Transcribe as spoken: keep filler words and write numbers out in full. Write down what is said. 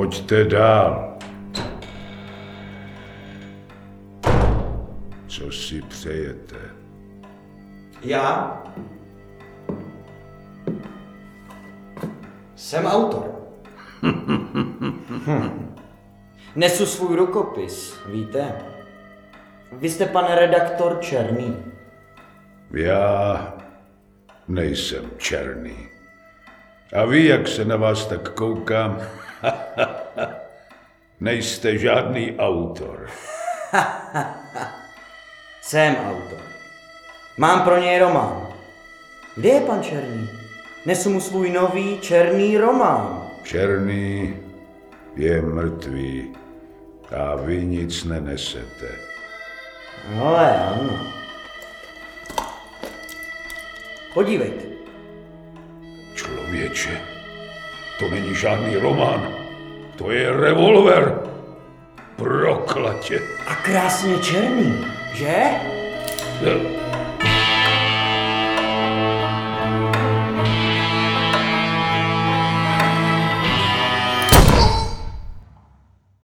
Pojďte dál. Co si přejete? Já jsem autor. hm. Nesu svůj rukopis, víte? Vy jste pan redaktor Černý. Já nejsem černý. A vy, jak se na vás tak koukám, nejste žádný autor. Jsem autor. Mám pro něj román. Kde je pan Černý? Nesu mu svůj nový černý román. Černý je mrtvý a vy nic nenesete. Ale ano. Podívejte. Člověče, to není žádný román. To je revolver. Proklatě. A krásně černý, že? Eh,